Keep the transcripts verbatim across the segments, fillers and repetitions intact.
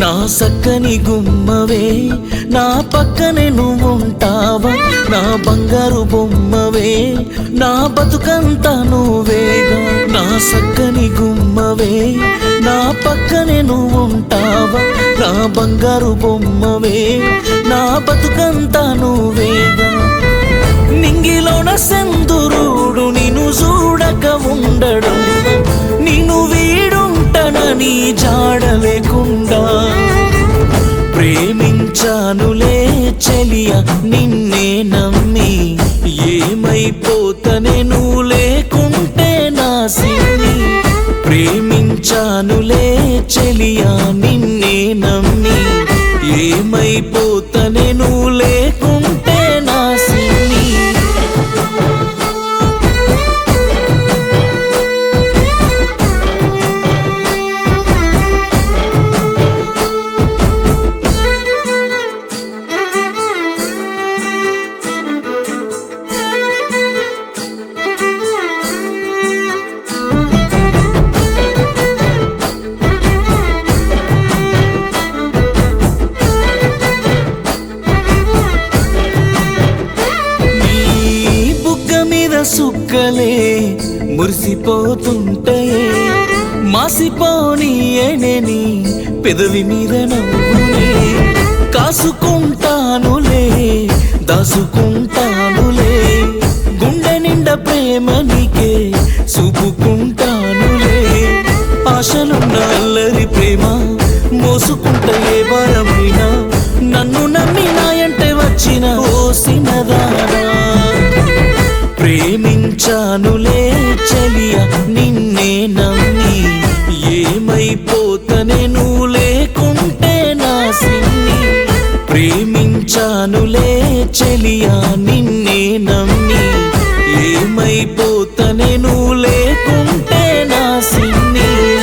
నా సక్కని గుమ్మవే నా పక్కనే నువ్వుంటావా నా బంగారు బొమ్మవే నా బతుకంతా నువ్వేగా నా సక్కని గుమ్మవే నా పక్కనే నువ్వుంటావా నా బంగారు బొమ్మవే నా బతుకంతా నువ్వేగా నింగిలోన సెందురుడు నిన్ను చూడక ఉండడు నిన్ను వీడుంటనని జాడ లేకుండా ప్రేమించానులే చెలియ నిన్నే నమ్మి ఏమైపోతనే నువ్వు లేకుంటే నా సిన్ని ప్రేమించానులే చెలియ నిన్నే నమ్మి ఏమైపోతనే నువ్వు లేకుంటే నా సిన్ని సుక్కలే మురిసిపోతుంటాయే మాసిపోనీయనని పెదవి మీద నవ్వునే కాసుకుంటానులే దాసుకుంటానులే గుండె నిండా ప్రేమ నీకే చూపుకుంటానులే ఆశలున్న అల్లరి ప్రేమ మోసుకుంటే ఏ భారమైనా నన్ను నమ్మి నాయంటే వచ్చిన ఓసినదానా ప్రేమించానులే చెలియ నిన్నే నమ్మి ఏమైపోతనే నువ్వు లేకుంటే నా సిన్ని ప్రేమించానులే చెలియ నిన్నే నమ్మి ఏమైపోతనే నువ్వు లేకుంటే నా సిన్ని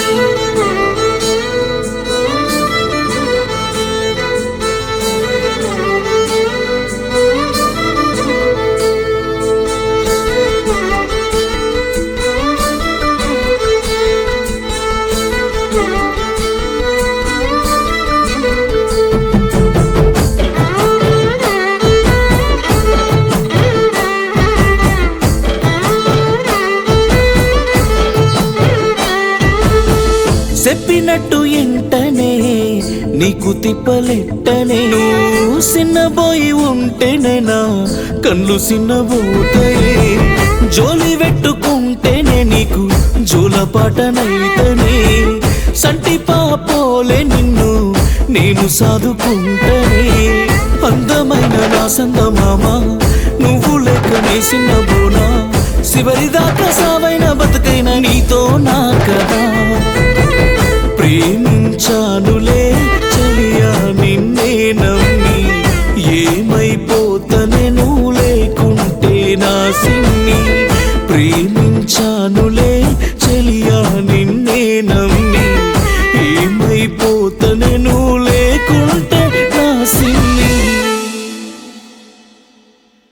చెప్పినట్టు ఎంటనే నీకు తిప్పలెట్టనే నువ్వు సిన్నబోయి ఉంటేనేనా కళ్ళు సిన్నబోతాయే జోలి పెట్టుకుంటేనే నీకు జోలపాటనైతనే సంటి పాపోలే నిన్ను నేను సాదుకుంటనే అందమైన నా సందమామ నువ్వు లెక్కనే సిన్నబోనా చివరిదాకా సావైన బతుకైన నీతో నా కదా ప్రేమించానులే